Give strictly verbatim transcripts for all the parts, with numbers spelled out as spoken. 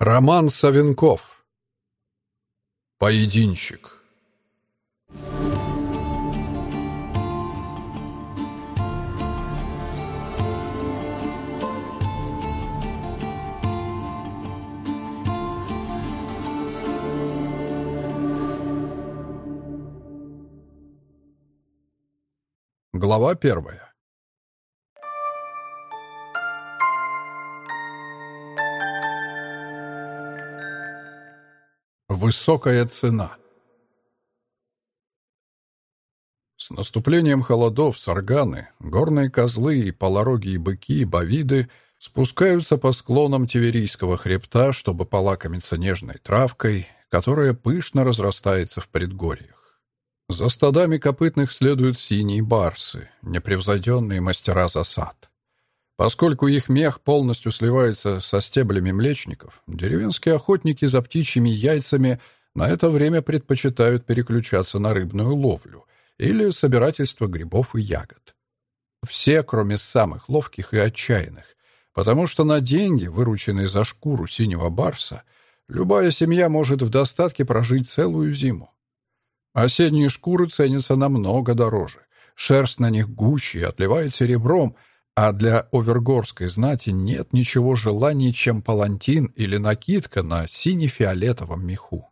Роман Савенков. Поединщик. Глава первая. Высокая цена. С наступлением холодов сарганы, горные козлы и полорогие быки и бовиды спускаются по склонам Тиверийского хребта, чтобы полакомиться нежной травкой, которая пышно разрастается в предгорьях. За стадами копытных следуют синие барсы, непревзойденные мастера засад. Поскольку их мех полностью сливается со стеблями млечников, деревенские охотники за птичьими яйцами на это время предпочитают переключаться на рыбную ловлю или собирательство грибов и ягод. Все, кроме самых ловких и отчаянных, потому что на деньги, вырученные за шкуру синего барса, любая семья может в достатке прожить целую зиму. Осенние шкуры ценятся намного дороже, шерсть на них гуще и отливает серебром, а для овергорской знати нет ничего желаннее, чем палантин или накидка на сине-фиолетовом меху.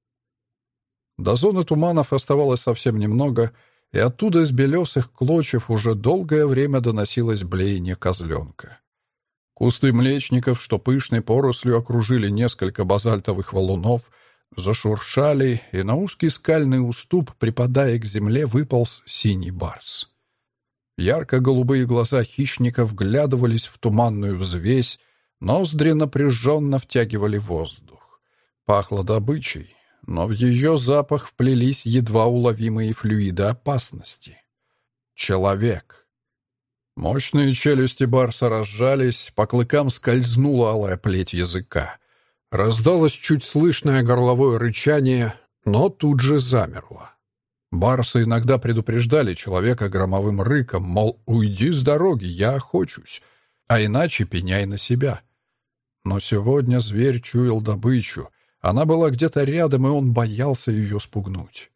До зоны туманов оставалось совсем немного, и оттуда из белесых клочев уже долгое время доносилось блеяние козленка. Кусты млечников, что пышной порослью окружили несколько базальтовых валунов, зашуршали, и на узкий скальный уступ, припадая к земле, выполз синий барс. Ярко-голубые глаза хищника вглядывались в туманную взвесь, ноздри напряженно втягивали воздух. Пахло добычей, но в ее запах вплелись едва уловимые флюиды опасности. Человек. Мощные челюсти барса разжались, по клыкам скользнула алая плеть языка. Раздалось чуть слышное горловое рычание, но тут же замерло. Барсы иногда предупреждали человека громовым рыком, мол, уйди с дороги, я охочусь, а иначе пеняй на себя. Но сегодня зверь чуял добычу, она была где-то рядом, и он боялся ее спугнуть.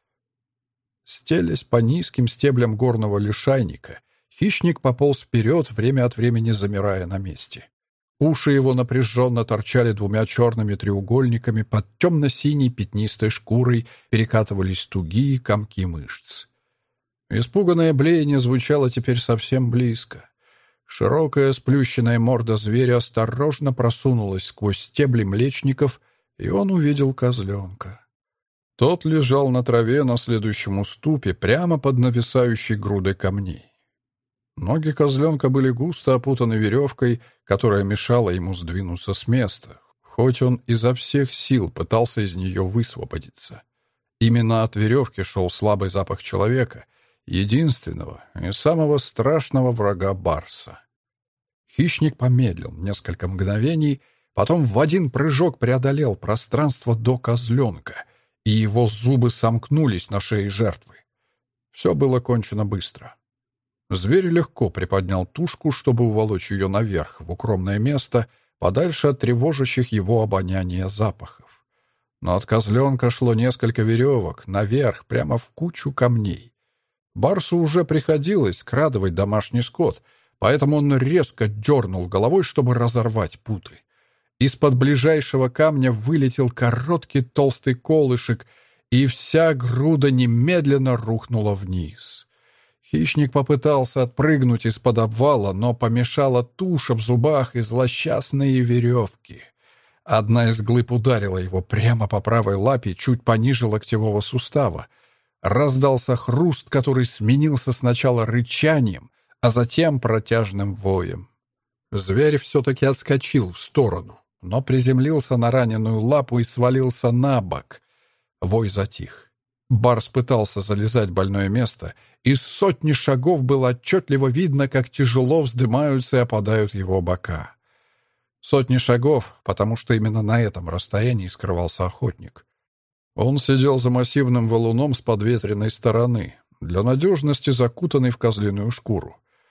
Стелясь по низким стеблям горного лишайника, хищник пополз вперед, время от времени замирая на месте. Уши его напряженно торчали двумя черными треугольниками, под темно-синей пятнистой шкурой перекатывались тугие комки мышц. Испуганное блеяние звучало теперь совсем близко. Широкая сплющенная морда зверя осторожно просунулась сквозь стебли млечников, и он увидел козленка. Тот лежал на траве на следующем уступе, прямо под нависающей грудой камней. Ноги козленка были густо опутаны веревкой, которая мешала ему сдвинуться с места, хоть он изо всех сил пытался из нее высвободиться. Именно от веревки шел слабый запах человека, единственного и самого страшного врага барса. Хищник помедлил несколько мгновений, потом в один прыжок преодолел пространство до козленка, и его зубы сомкнулись на шее жертвы. Все было кончено быстро. Зверь легко приподнял тушку, чтобы уволочь ее наверх, в укромное место, подальше от тревожащих его обоняния запахов. Но от козленка шло несколько веревок, наверх, прямо в кучу камней. Барсу уже приходилось скрадывать домашний скот, поэтому он резко дернул головой, чтобы разорвать путы. Из-под ближайшего камня вылетел короткий толстый колышек, и вся груда немедленно рухнула вниз. Хищник попытался отпрыгнуть из-под обвала, но помешала туша в зубах и злосчастные веревки. Одна из глыб ударила его прямо по правой лапе, чуть пониже локтевого сустава. Раздался хруст, который сменился сначала рычанием, а затем протяжным воем. Зверь все-таки отскочил в сторону, но приземлился на раненую лапу и свалился на бок. Вой затих. Барс пытался залезать в больное место, и с сотни шагов было отчетливо видно, как тяжело вздымаются и опадают его бока. Сотни шагов, потому что именно на этом расстоянии скрывался охотник. Он сидел за массивным валуном с подветренной стороны, для надежности закутанный в козлиную шкуру.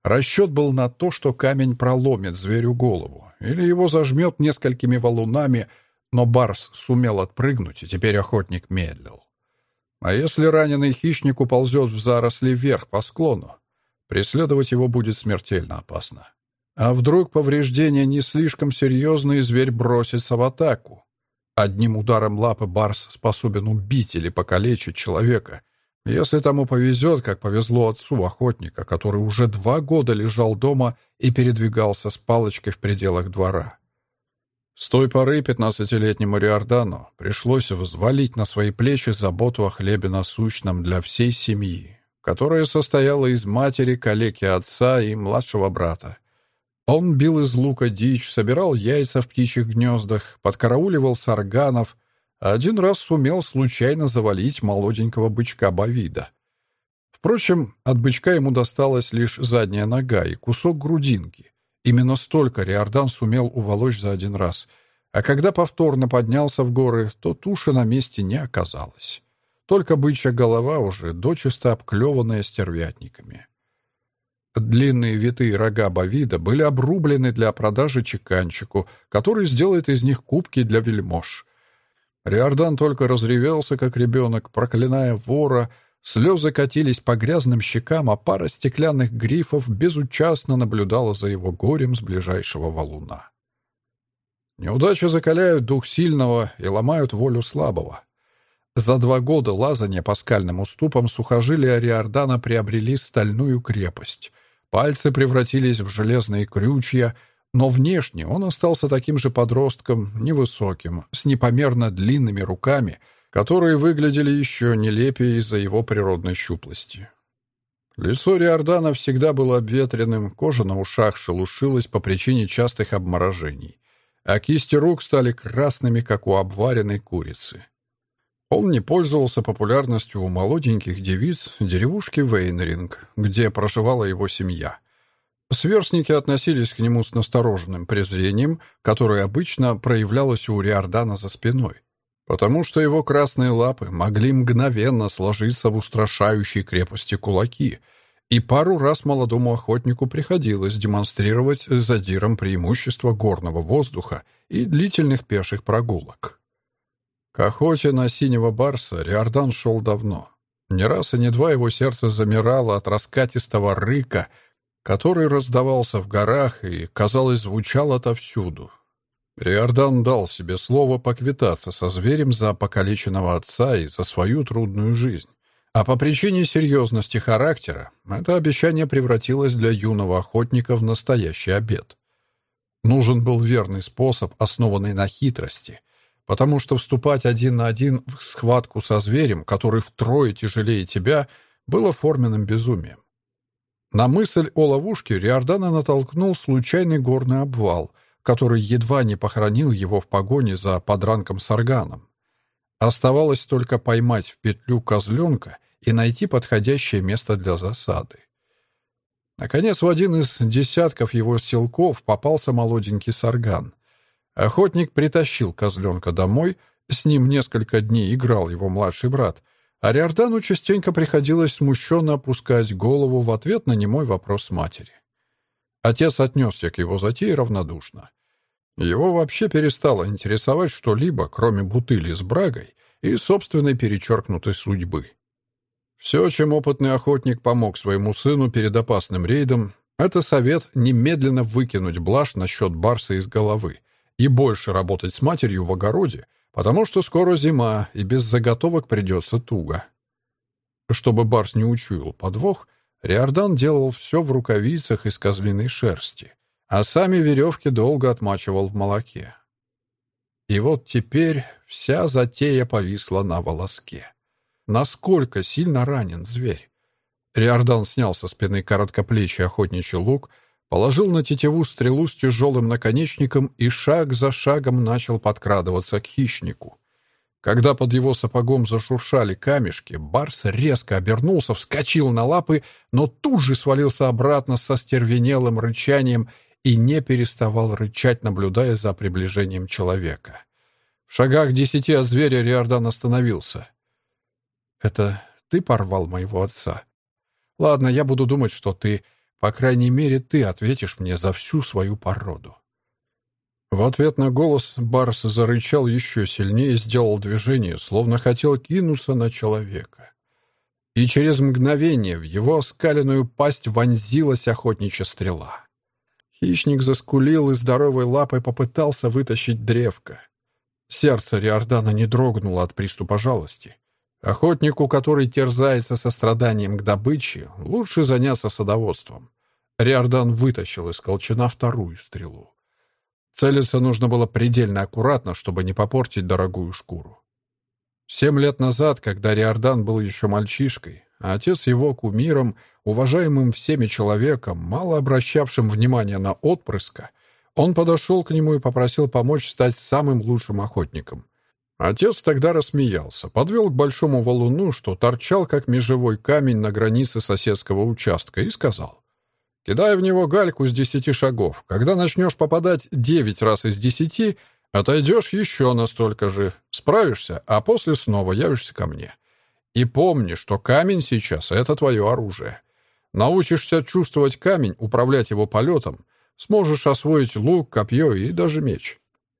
Расчет был на то, что камень проломит зверю голову или его зажмет несколькими валунами, но барс сумел отпрыгнуть, и теперь охотник медлил. А если раненый хищник уползет в заросли вверх по склону, преследовать его будет смертельно опасно. А вдруг повреждения не слишком серьезные, и зверь бросится в атаку? Одним ударом лапы барс способен убить или покалечить человека, если тому повезет, как повезло отцу охотника, который уже два года лежал дома и передвигался с палочкой в пределах двора. С той поры пятнадцатилетнему Риордану пришлось взвалить на свои плечи заботу о хлебе насущном для всей семьи, которая состояла из матери, калеки отца и младшего брата. Он бил из лука дичь, собирал яйца в птичьих гнездах, подкарауливал сарганов, а один раз сумел случайно завалить молоденького бычка Бовида. Впрочем, от бычка ему досталась лишь задняя нога и кусок грудинки. Именно столько Риордан сумел уволочь за один раз, а когда повторно поднялся в горы, то туши на месте не оказалось. Только бычья голова уже дочисто обклеванная стервятниками. Длинные витые рога Бовида были обрублены для продажи чеканщику, который сделает из них кубки для вельмож. Риордан только разревелся, как ребенок, проклиная вора, слезы катились по грязным щекам, а пара стеклянных грифов безучастно наблюдала за его горем с ближайшего валуна. Неудачи закаляют дух сильного и ломают волю слабого. За два года лазания по скальным уступам сухожилия Риордана приобрели стальную крепость. Пальцы превратились в железные крючья, но внешне он остался таким же подростком, невысоким, с непомерно длинными руками, которые выглядели еще нелепее из-за его природной щуплости. Лицо Риордана всегда было обветренным, кожа на ушах шелушилась по причине частых обморожений, а кисти рук стали красными, как у обваренной курицы. Он не пользовался популярностью у молоденьких девиц деревушки Вейнринг, где проживала его семья. Сверстники относились к нему с настороженным презрением, которое обычно проявлялось у Риордана за спиной, потому что его красные лапы могли мгновенно сложиться в устрашающей крепости кулаки, и пару раз молодому охотнику приходилось демонстрировать задирам преимущество горного воздуха и длительных пеших прогулок. К охоте на синего барса Риордан шел давно. Не раз и не два его сердце замирало от раскатистого рыка, который раздавался в горах и, казалось, звучал отовсюду. Риордан дал себе слово поквитаться со зверем за покалеченного отца и за свою трудную жизнь. А по причине серьезности характера это обещание превратилось для юного охотника в настоящий обет. Нужен был верный способ, основанный на хитрости, потому что вступать один на один в схватку со зверем, который втрое тяжелее тебя, было форменным безумием. На мысль о ловушке Риордана натолкнул случайный горный обвал, который едва не похоронил его в погоне за подранком сарганом. Оставалось только поймать в петлю козленка и найти подходящее место для засады. Наконец, в один из десятков его селков попался молоденький сарган. Охотник притащил козленка домой, с ним несколько дней играл его младший брат, а Риордану частенько приходилось смущенно опускать голову в ответ на немой вопрос матери. Отец отнесся к его затее равнодушно. Его вообще перестало интересовать что-либо, кроме бутыли с брагой и собственной перечеркнутой судьбы. Все, чем опытный охотник помог своему сыну перед опасным рейдом, это совет немедленно выкинуть блажь насчет барса из головы и больше работать с матерью в огороде, потому что скоро зима, и без заготовок придется туго. Чтобы барс не учуял подвох, Риордан делал все в рукавицах из козлиной шерсти, а сами веревки долго отмачивал в молоке. И вот теперь вся затея повисла на волоске. Насколько сильно ранен зверь? Риордан снял со спины короткоплечий охотничий лук, положил на тетиву стрелу с тяжелым наконечником и шаг за шагом начал подкрадываться к хищнику. Когда под его сапогом зашуршали камешки, барс резко обернулся, вскочил на лапы, но тут же свалился обратно со стервенелым рычанием и не переставал рычать, наблюдая за приближением человека. В шагах десяти от зверя Риордан остановился. «Это ты порвал моего отца? Ладно, я буду думать, что ты. по крайней мере, ты ответишь мне за всю свою породу». В ответ на голос барс зарычал еще сильнее и сделал движение, словно хотел кинуться на человека. И через мгновение в его оскаленную пасть вонзилась охотничья стрела. Хищник заскулил и здоровой лапой попытался вытащить древко. Сердце Риордана не дрогнуло от приступа жалости. Охотнику, который терзается состраданием к добыче, лучше заняться садоводством. Риордан вытащил из колчана вторую стрелу. Целиться нужно было предельно аккуратно, чтобы не попортить дорогую шкуру. Семь лет назад, когда Риордан был еще мальчишкой, а отец его кумиром, уважаемым всеми человеком, мало обращавшим внимания на отпрыска, он подошел к нему и попросил помочь стать самым лучшим охотником. Отец тогда рассмеялся, подвел к большому валуну, что торчал как межевой камень на границе соседского участка, и сказал: «Кидай в него гальку с десяти шагов. Когда начнешь попадать девять раз из десяти, отойдешь еще настолько же. Справишься, а после снова явишься ко мне. И помни, что камень сейчас — это твое оружие. Научишься чувствовать камень, управлять его полетом, сможешь освоить лук, копье и даже меч».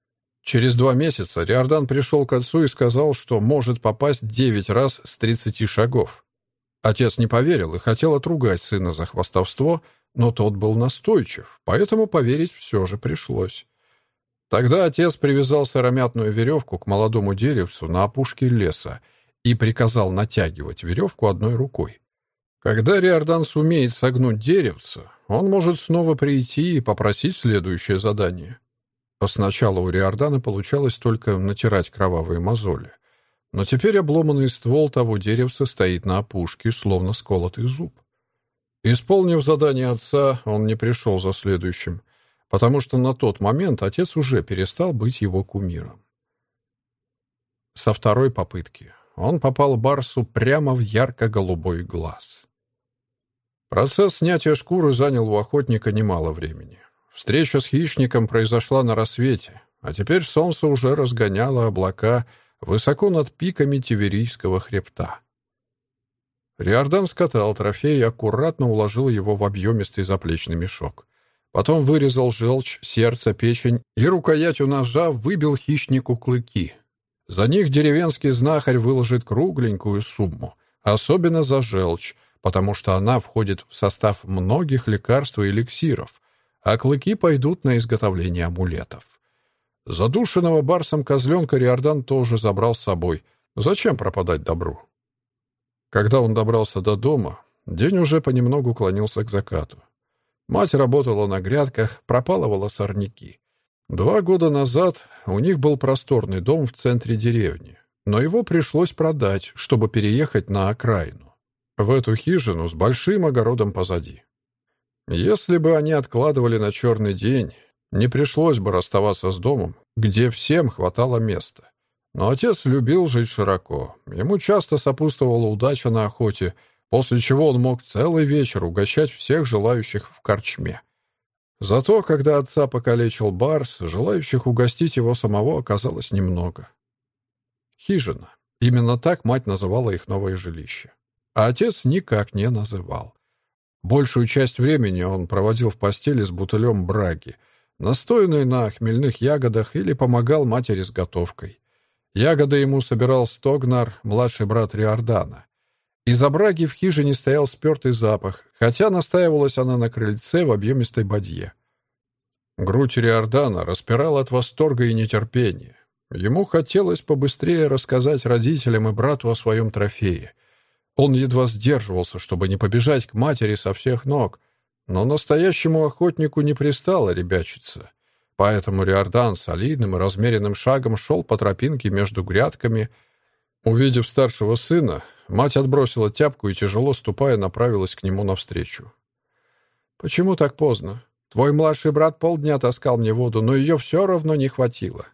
Через два месяца Риордан пришел к отцу и сказал, что может попасть девять раз с тридцати шагов. Отец не поверил и хотел отругать сына за хвастовство, но тот был настойчив, поэтому поверить все же пришлось. Тогда отец привязал сыромятную веревку к молодому деревцу на опушке леса и приказал натягивать веревку одной рукой. Когда Риордан сумеет согнуть деревце, он может снова прийти и попросить следующее задание. Сначала у Риордана получалось только натирать кровавые мозоли, но теперь обломанный ствол того деревца стоит на опушке, словно сколотый зуб. Исполнив задание отца, он не пришел за следующим, потому что на тот момент отец уже перестал быть его кумиром. Со второй попытки он попал барсу прямо в ярко-голубой глаз. Процесс снятия шкуры занял у охотника немало времени. Встреча с хищником произошла на рассвете, а теперь солнце уже разгоняло облака высоко над пиками Тиверийского хребта. Риордан скатал трофей и аккуратно уложил его в объемистый заплечный мешок. Потом вырезал желчь, сердце, печень и рукоятью ножа выбил хищнику клыки. За них деревенский знахарь выложит кругленькую сумму, особенно за желчь, потому что она входит в состав многих лекарств и эликсиров, а клыки пойдут на изготовление амулетов. Задушенного барсом козленка Риордан тоже забрал с собой. Зачем пропадать добру? Когда он добрался до дома, день уже понемногу клонился к закату. Мать работала на грядках, пропалывала сорняки. Два года назад у них был просторный дом в центре деревни, но его пришлось продать, чтобы переехать на окраину, в эту хижину с большим огородом позади. Если бы они откладывали на черный день, не пришлось бы расставаться с домом, где всем хватало места. Но отец любил жить широко. Ему часто сопутствовала удача на охоте, после чего он мог целый вечер угощать всех желающих в корчме. Зато, когда отца покалечил барс, желающих угостить его самого оказалось немного. Хижина. Именно так мать называла их новое жилище. А отец никак не называл. Большую часть времени он проводил в постели с бутылем браги, настоянной на хмельных ягодах, или помогал матери с готовкой. Ягоды ему собирал Стогнар, младший брат Риордана. Из-за браги в хижине стоял спертый запах, хотя настаивалась она на крыльце в объемистой бадье. Грудь Риордана распирала от восторга и нетерпения. Ему хотелось побыстрее рассказать родителям и брату о своем трофее. Он едва сдерживался, чтобы не побежать к матери со всех ног, но настоящему охотнику не пристало ребячиться. Поэтому Риордан солидным и размеренным шагом шел по тропинке между грядками. Увидев старшего сына, мать отбросила тяпку и, тяжело ступая, направилась к нему навстречу. «Почему так поздно? Твой младший брат полдня таскал мне воду, но ее все равно не хватило».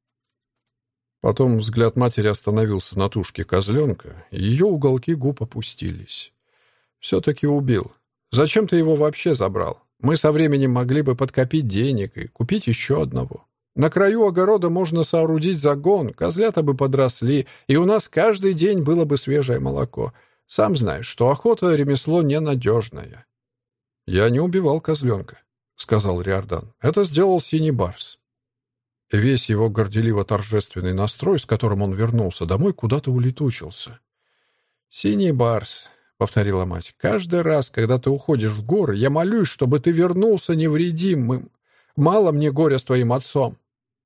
Потом взгляд матери остановился на тушке козленка, и ее уголки губ опустились. «Все-таки убил. Зачем ты его вообще забрал? Мы со временем могли бы подкопить денег и купить еще одного. На краю огорода можно соорудить загон, козлята бы подросли, и у нас каждый день было бы свежее молоко. Сам знаешь, что охота — ремесло ненадежное». «Я не убивал козленка», — сказал Риордан. «Это сделал синий барс». Весь его горделиво-торжественный настрой, с которым он вернулся домой, куда-то улетучился. «Синий барс», — повторила мать, — «каждый раз, когда ты уходишь в горы, я молюсь, чтобы ты вернулся невредимым. Мало мне горя с твоим отцом».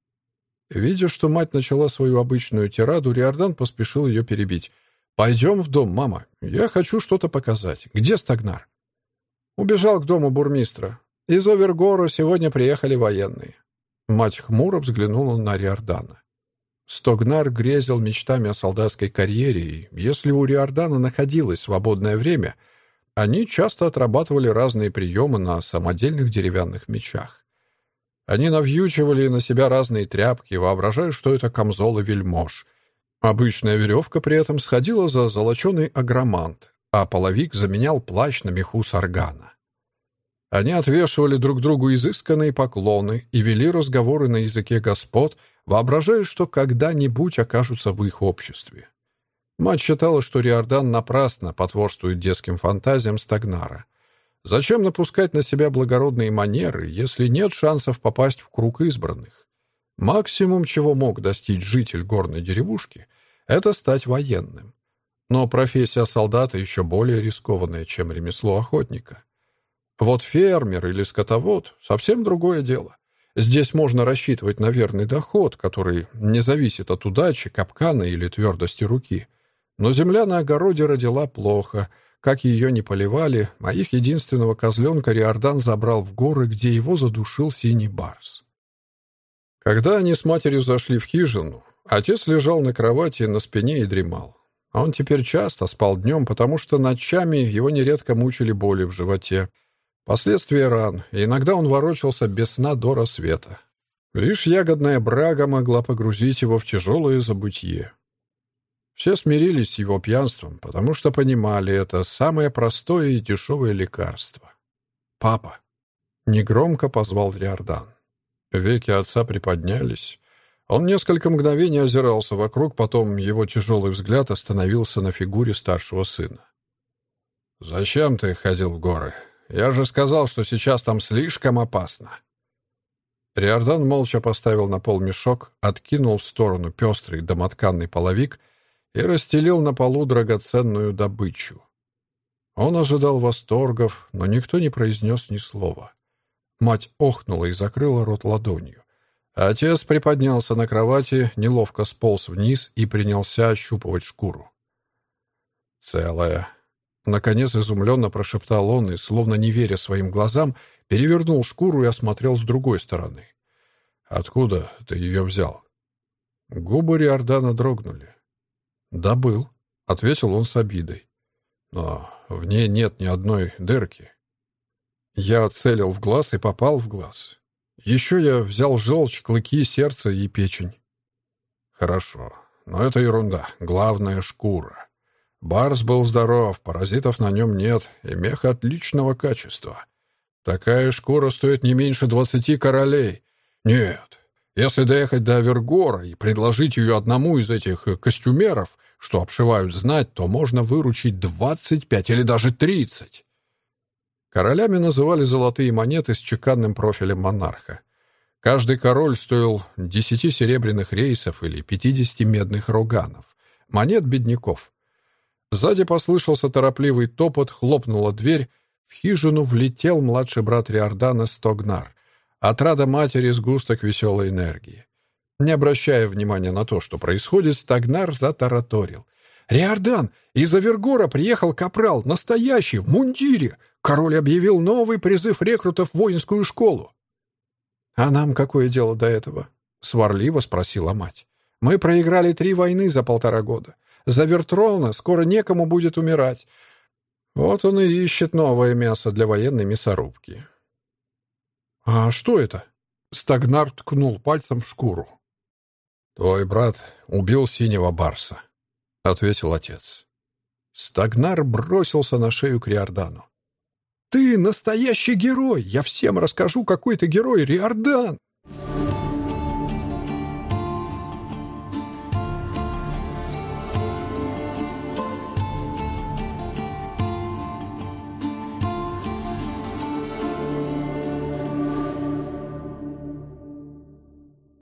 Видя, что мать начала свою обычную тираду, Риордан поспешил ее перебить. «Пойдем в дом, мама. Я хочу что-то показать. Где Стагнар?» «Убежал к дому бурмистра. Из Овергора сегодня приехали военные». Мать хмуро взглянула на Риордана. Стогнар грезил мечтами о солдатской карьере, и если у Риордана находилось свободное время, они часто отрабатывали разные приемы на самодельных деревянных мечах. Они навьючивали на себя разные тряпки, воображая, что это камзолы вельмож. Обычная веревка при этом сходила за золоченый агромант, а половик заменял плащ на меху саргана. Они отвешивали друг другу изысканные поклоны и вели разговоры на языке господ, воображая, что когда-нибудь окажутся в их обществе. Мать считала, что Риордан напрасно потворствует детским фантазиям Стагнара. Зачем напускать на себя благородные манеры, если нет шансов попасть в круг избранных? Максимум, чего мог достичь житель горной деревушки, это стать военным. Но профессия солдата еще более рискованная, чем ремесло охотника. Вот фермер или скотовод — совсем другое дело. Здесь можно рассчитывать на верный доход, который не зависит от удачи, капкана или твердости руки. Но земля на огороде родила плохо. Как ее не поливали, а их единственного козленка Риордан забрал в горы, где его задушил синий барс. Когда они с матерью зашли в хижину, отец лежал на кровати на спине и дремал. Он теперь часто спал днем, потому что ночами его нередко мучили боли в животе. Последствия ран, и иногда он ворочался без сна до рассвета. Лишь ягодная брага могла погрузить его в тяжелое забытье. Все смирились с его пьянством, потому что понимали, это самое простое и дешевое лекарство. «Папа!» — негромко позвал Риордан. Веки отца приподнялись. Он несколько мгновений озирался вокруг, потом его тяжелый взгляд остановился на фигуре старшего сына. «Зачем ты ходил в горы? Я же сказал, что сейчас там слишком опасно». Риордан молча поставил на пол мешок, откинул в сторону пестрый домотканный половик и расстелил на полу драгоценную добычу. Он ожидал восторгов, но никто не произнес ни слова. Мать охнула и закрыла рот ладонью. Отец приподнялся на кровати, неловко сполз вниз и принялся ощупывать шкуру. «Целая», — наконец изумленно прошептал он и, словно не веря своим глазам, перевернул шкуру и осмотрел с другой стороны. «Откуда ты ее взял?» Губы Риордана дрогнули. «Добыл», — ответил он с обидой. «Но в ней нет ни одной дырки». Я целил в глаз и попал в глаз. Еще я взял желчь, клыки, сердце и печень. Хорошо, но это ерунда. Главное — шкура. Барс был здоров, паразитов на нем нет, и мех отличного качества. Такая шкура стоит не меньше двадцати королей. Нет, если доехать до Овергора и предложить ее одному из этих костюмеров, что обшивают знать, то можно выручить двадцать пять или даже тридцать. Королями называли золотые монеты с чеканным профилем монарха. Каждый король стоил десяти серебряных рейсов или пятидесяти медных роганов, монет бедняков. Сзади послышался торопливый топот, хлопнула дверь. В хижину влетел младший брат Риордана Стогнар. Отрада матери сгусток веселой энергии. Не обращая внимания на то, что происходит, Стогнар затараторил. «Риордан, из Овергора приехал капрал, настоящий, в мундире. Король объявил новый призыв рекрутов в воинскую школу». «А нам какое дело до этого?» — сварливо спросила мать. «Мы проиграли три войны за полтора года. За Вертрона скоро некому будет умирать. Вот он и ищет новое мясо для военной мясорубки». «А что это?» — Стагнар ткнул пальцем в шкуру. «Твой брат убил синего барса», — ответил отец. Стагнар бросился на шею к Риордану. «Ты настоящий герой! Я всем расскажу, какой ты герой, Риордан!»